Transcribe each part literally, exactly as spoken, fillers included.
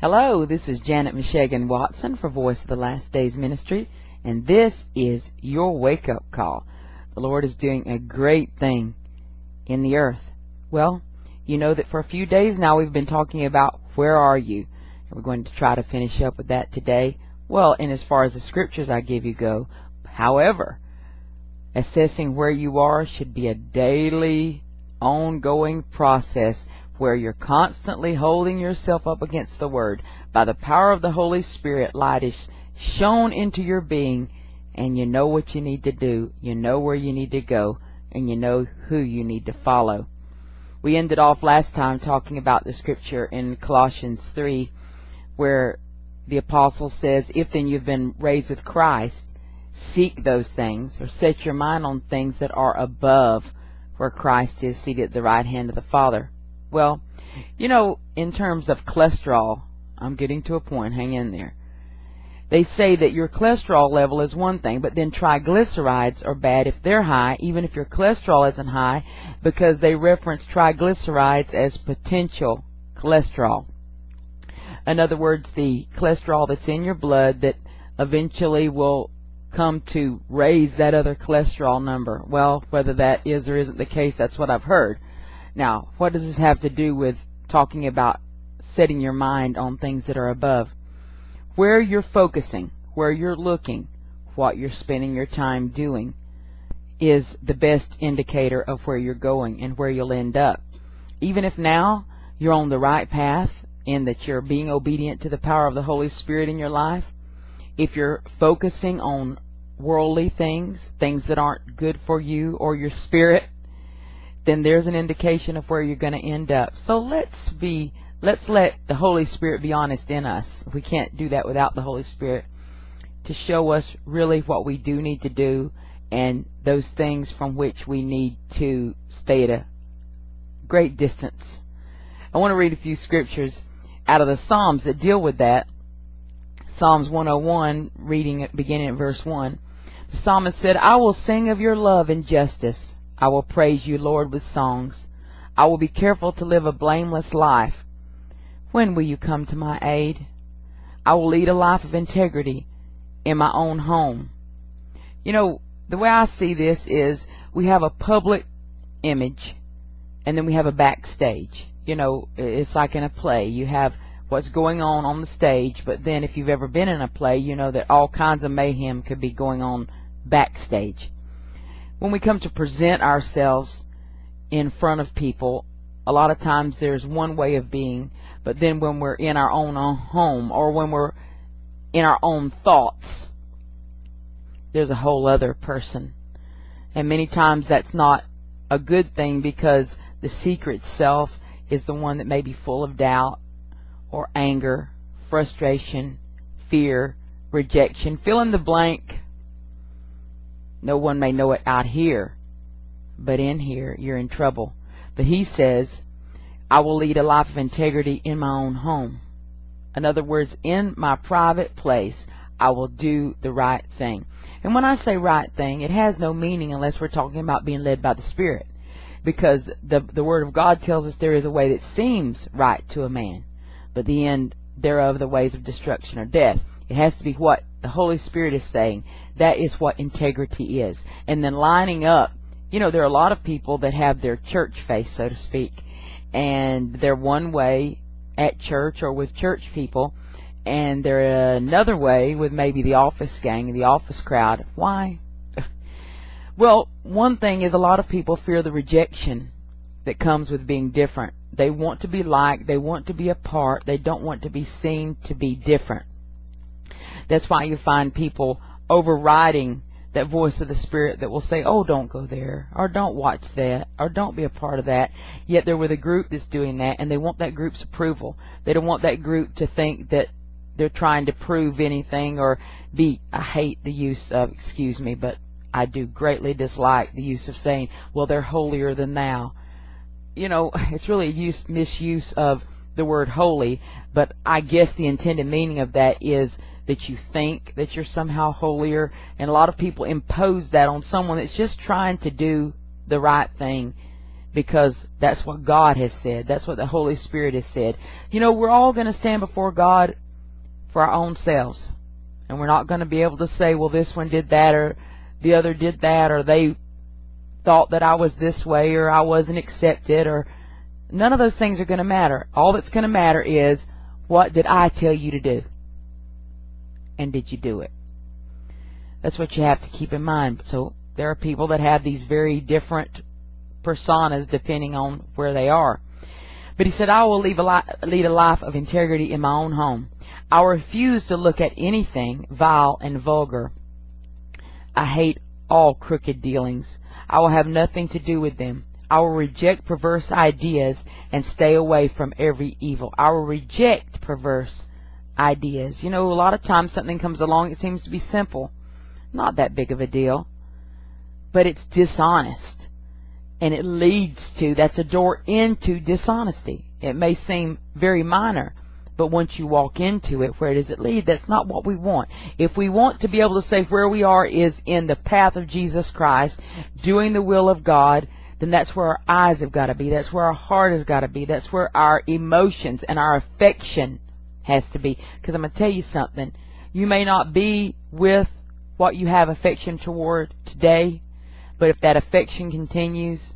Hello, this is Janet Meshegan Watson for Voice of the Last Days Ministry, and this is your wake-up call. The Lord is doing a great thing in the earth. Well, you know that for a few days now we've been talking about where are you, and we're going to try to finish up with that today. Well, and as far as the scriptures I give you go, however, assessing where you are should be a daily, ongoing process where you're constantly holding yourself up against the Word. By the power of the Holy Spirit, light is shown into your being, and you know what you need to do, you know where you need to go, and you know who you need to follow. We ended off last time talking about the scripture in Colossians three, where the apostle says, if then you've been raised with Christ, seek those things, or set your mind on things that are above, where Christ is seated at the right hand of the Father. Well, you know, in terms of cholesterol, I'm getting to a point, hang in there. They say that your cholesterol level is one thing, but then triglycerides are bad if they're high, even if your cholesterol isn't high, because they reference triglycerides as potential cholesterol. In other words, the cholesterol that's in your blood that eventually will come to raise that other cholesterol number. Well, whether that is or isn't the case, that's what I've heard. Now, what does this have to do with talking about setting your mind on things that are above? Where you're focusing, where you're looking, what you're spending your time doing is the best indicator of where you're going and where you'll end up. Even if now you're on the right path in that you're being obedient to the power of the Holy Spirit in your life, if you're focusing on worldly things, things that aren't good for you or your spirit, then there's an indication of where you're going to end up. So let's be, let's let the Holy Spirit be honest in us. We can't do that without the Holy Spirit to show us really what we do need to do and those things from which we need to stay at a great distance. I want to read a few scriptures out of the Psalms that deal with that. Psalms one oh one, reading beginning at verse one. The psalmist said, I will sing of your love and justice. I will praise you, Lord, with songs. I will be careful to live a blameless life. When will you come to my aid? I will lead a life of integrity in my own home. You know, the way I see this is we have a public image and then we have a backstage. You know, it's like in a play. You have what's going on on the stage, but then if you've ever been in a play, you know that all kinds of mayhem could be going on backstage. When we come to present ourselves in front of people, a lot of times there's one way of being, but then when we're in our own home or when we're in our own thoughts, there's a whole other person. And many times that's not a good thing because the secret self is the one that may be full of doubt or anger, frustration, fear, rejection. Fill in the blank. No one may know it out here, but in here you're in trouble. But he says, I will lead a life of integrity in my own home. In other words, in my private place, I will do the right thing. And when I say right thing, it has no meaning unless we're talking about being led by the Spirit. Because the, the Word of God tells us there is a way that seems right to a man, but the end thereof the ways of destruction or death. It has to be what the Holy Spirit is saying. That is what integrity is. And then lining up, you know, there are a lot of people that have their church face, so to speak, and they're one way at church or with church people, and they're another way with maybe the office gang, the office crowd. Why? Well, one thing is a lot of people fear the rejection that comes with being different. They want to be liked. They want to be a part. They don't want to be seen to be different. That's why you find people overriding that voice of the Spirit that will say, oh, don't go there, or don't watch that, or don't be a part of that. Yet they're with a group that's doing that, and they want that group's approval. They don't want that group to think that they're trying to prove anything or be, I hate the use of, excuse me, but I do greatly dislike the use of saying, well, they're holier than thou. You know, it's really a use, misuse of the word holy, but I guess the intended meaning of that is that you think that you're somehow holier, and a lot of people impose that on someone that's just trying to do the right thing because that's what God has said. That's what the Holy Spirit has said. You know, we're all going to stand before God for our own selves. And we're not going to be able to say, well, this one did that, or the other did that, or they thought that I was this way, or I wasn't accepted, or none of those things are going to matter. All that's going to matter is, what did I tell you to do? And did you do it? That's what you have to keep in mind. So there are people that have these very different personas depending on where they are. But he said, I will leave a li lead a life of integrity in my own home. I will refuse to look at anything vile and vulgar. I hate all crooked dealings. I will have nothing to do with them. I will reject perverse ideas and stay away from every evil. I will reject perverse ideas. You know, a lot of times something comes along, it seems to be simple. Not that big of a deal. But it's dishonest. And it leads to, that's a door into dishonesty. It may seem very minor, but once you walk into it, where does it lead? That's not what we want. If we want to be able to say where we are is in the path of Jesus Christ, doing the will of God, then that's where our eyes have got to be. That's where our heart has got to be. That's where our emotions and our affection has to be. Because I'm going to tell you something. You may not be with what you have affection toward today, but if that affection continues,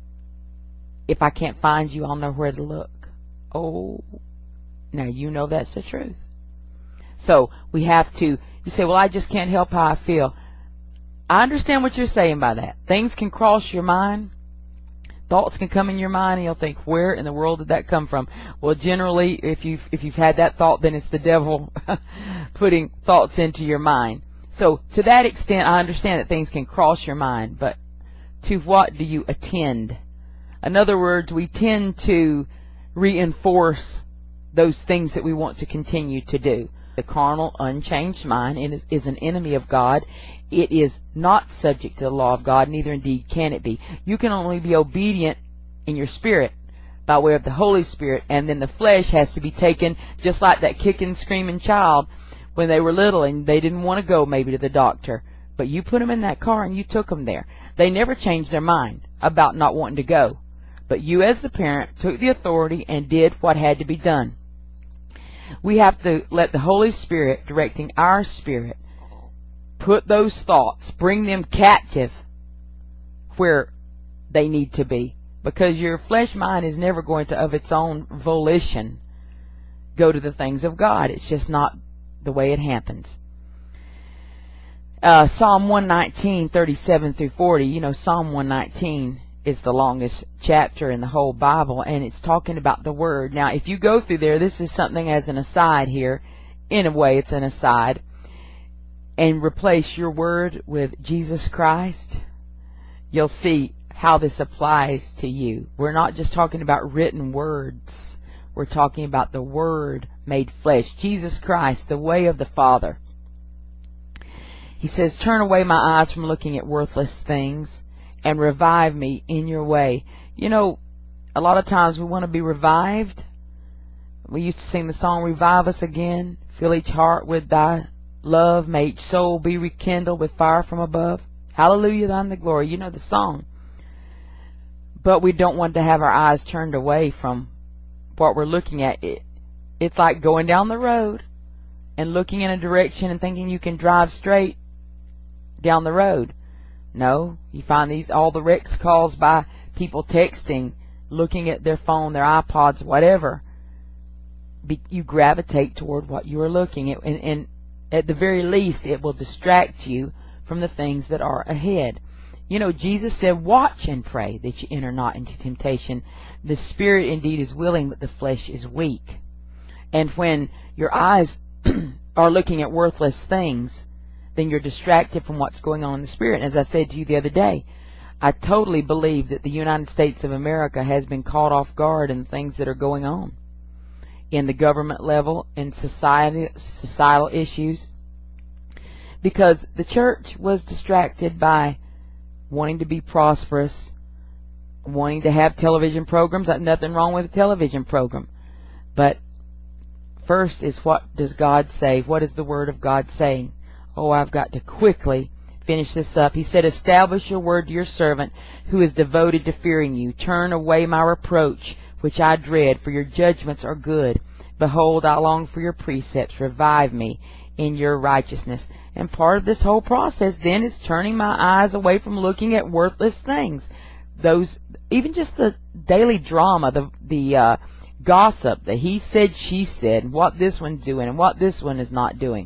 if I can't find you, I'll know where to look. Oh, now you know that's the truth. So we have to, you say, well, I just can't help how I feel. I understand what you're saying by that. Things can cross your mind. Thoughts can come in your mind, and you'll think, where in the world did that come from? Well, generally, if you've, if you've had that thought, then it's the devil putting thoughts into your mind. So, to that extent, I understand that things can cross your mind, but to what do you attend? In other words, we tend to reinforce those things that we want to continue to do. The carnal, unchanged mind is, is an enemy of God. It is not subject to the law of God, neither indeed can it be. You can only be obedient in your spirit by way of the Holy Spirit, and then the flesh has to be taken, just like that kicking, screaming child when they were little and they didn't want to go maybe to the doctor. But you put them in that car and you took them there. They never changed their mind about not wanting to go. But you as the parent took the authority and did what had to be done. We have to let the Holy Spirit, directing our spirit, put those thoughts, bring them captive where they need to be. Because your flesh mind is never going to, of its own volition, go to the things of God. It's just not the way it happens. Uh, Psalm one nineteen, thirty-seven through forty. You know, Psalm one nineteen is the longest chapter in the whole Bible, and it's talking about the Word. Now, if you go through there, this is something as an aside here. In a way, it's an aside. And replace your Word with Jesus Christ, you'll see how this applies to you. We're not just talking about written words. We're talking about the Word made flesh. Jesus Christ, the way of the Father. He says, turn away my eyes from looking at worthless things and revive me in your way. You know, a lot of times we want to be revived. We used to sing the song, revive us again. Fill each heart with thy love. May each soul be rekindled with fire from above. Hallelujah, thine the glory. You know the song. But we don't want to have our eyes turned away from what we're looking at. It, it's like going down the road and looking in a direction and thinking you can drive straight down the road. No, you find these, all the wrecks caused by people texting, looking at their phone, their iPods, whatever. Be, you gravitate toward what you are looking at, and, and at the very least it will distract you from the things that are ahead. You know, Jesus said, watch and pray that you enter not into temptation. The spirit indeed is willing, but the flesh is weak. And when your eyes are looking at worthless things, then you're distracted from what's going on in the spirit. And as I said to you the other day, I totally believe that the United States of America has been caught off guard in things that are going on in the government level, in society, societal issues, because the church was distracted by wanting to be prosperous, wanting to have television programs. There's nothing wrong with a television program. But first is, what does God say? What is the Word of God saying? Oh, I've got to quickly finish this up. He said, establish your word to your servant who is devoted to fearing you. Turn away my reproach, which I dread, for your judgments are good. Behold, I long for your precepts. Revive me in your righteousness. And part of this whole process then is turning my eyes away from looking at worthless things. Those, even just the daily drama, the, the, uh, gossip, the he said, she said, and what this one's doing and what this one is not doing.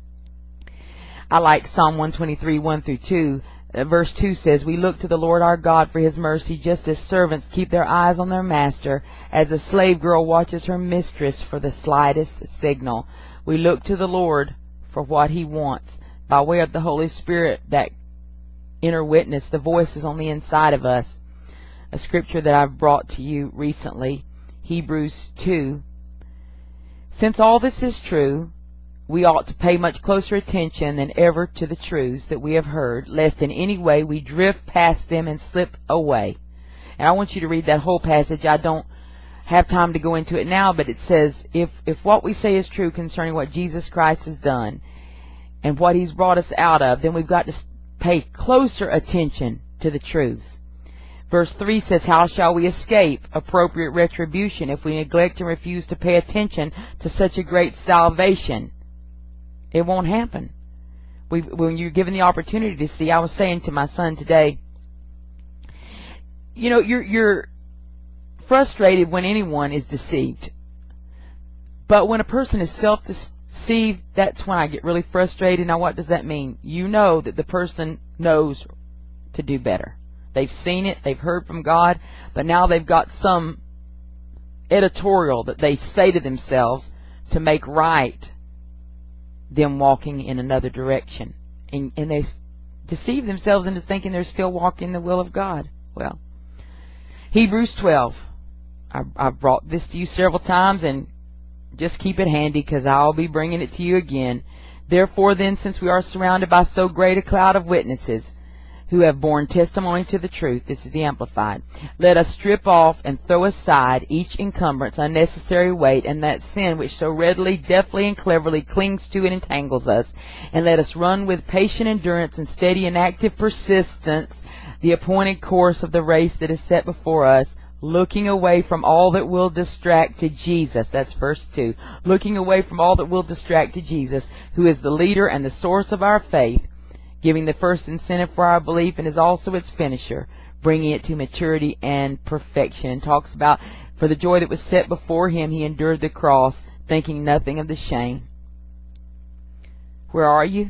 I like Psalm one twenty-three, one through two. Uh, verse two says, we look to the Lord our God for his mercy, just as servants keep their eyes on their master, as a slave girl watches her mistress for the slightest signal. We look to the Lord for what he wants. By way of the Holy Spirit, that inner witness, the voice is on the inside of us. A scripture that I've brought to you recently, Hebrews two. Since all this is true, we ought to pay much closer attention than ever to the truths that we have heard, lest in any way we drift past them and slip away. And I want you to read that whole passage. I don't have time to go into it now, but it says, if, if what we say is true concerning what Jesus Christ has done and what he's brought us out of, then we've got to pay closer attention to the truths. Verse three says, how shall we escape appropriate retribution if we neglect and refuse to pay attention to such a great salvation? It won't happen. We've, when you're given the opportunity to see, I was saying to my son today, you know, you're, you're frustrated when anyone is deceived. But when a person is self-deceived, that's when I get really frustrated. Now, what does that mean? You know that the person knows to do better. They've seen it, they've heard from God, but now they've got some editorial that they say to themselves to make right them walking in another direction. And, and they deceive themselves into thinking they're still walking the will of God. Well, Hebrews twelve. I, I've brought this to you several times, and just keep it handy because I'll be bringing it to you again. Therefore then, since we are surrounded by so great a cloud of witnesses who have borne testimony to the truth, this is the Amplified, let us strip off and throw aside each encumbrance, unnecessary weight, and that sin which so readily, deftly, and cleverly clings to and entangles us, and let us run with patient endurance and steady and active persistence the appointed course of the race that is set before us, looking away from all that will distract to Jesus. That's verse two. Looking away from all that will distract to Jesus, who is the leader and the source of our faith, giving the first incentive for our belief and is also its finisher, bringing it to maturity and perfection. And talks about, for the joy that was set before him, he endured the cross, thinking nothing of the shame. Where are you?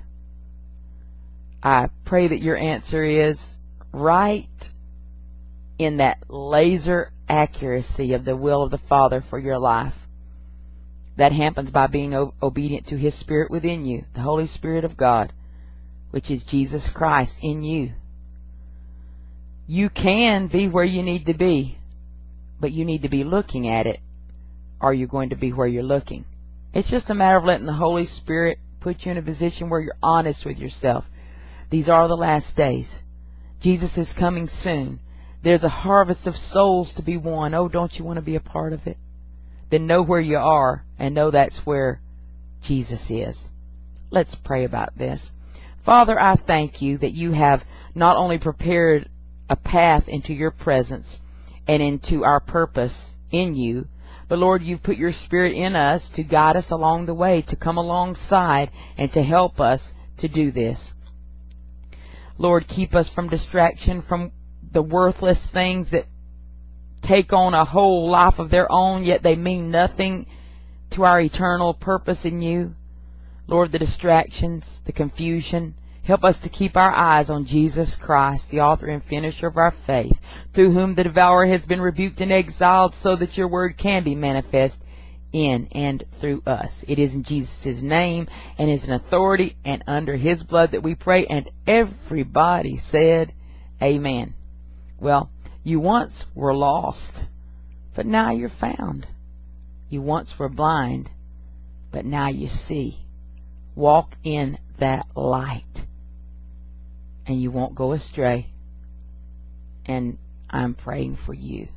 I pray that your answer is right in that laser accuracy of the will of the Father for your life. That happens by being obedient to his Spirit within you, the Holy Spirit of God, which is Jesus Christ in you. You can be where you need to be, but you need to be looking at it, or you're going to be where you're looking. It's just a matter of letting the Holy Spirit put you in a position where you're honest with yourself. These are the last days. Jesus is coming soon. There's a harvest of souls to be won. Oh, don't you want to be a part of it? Then know where you are and know that's where Jesus is. Let's pray about this. Father, I thank you that you have not only prepared a path into your presence and into our purpose in you, but Lord, you've put your Spirit in us to guide us along the way, to come alongside and to help us to do this. Lord, keep us from distraction, from the worthless things that take on a whole life of their own, yet they mean nothing to our eternal purpose in you. Lord, the distractions, the confusion, help us to keep our eyes on Jesus Christ, the author and finisher of our faith, through whom the devourer has been rebuked and exiled, so that your word can be manifest in and through us. It is in Jesus' name and his authority and under his blood that we pray, and everybody said, amen. Well, you once were lost, but now you're found. You once were blind, but now you see. Walk in that light, and you won't go astray. And I'm praying for you.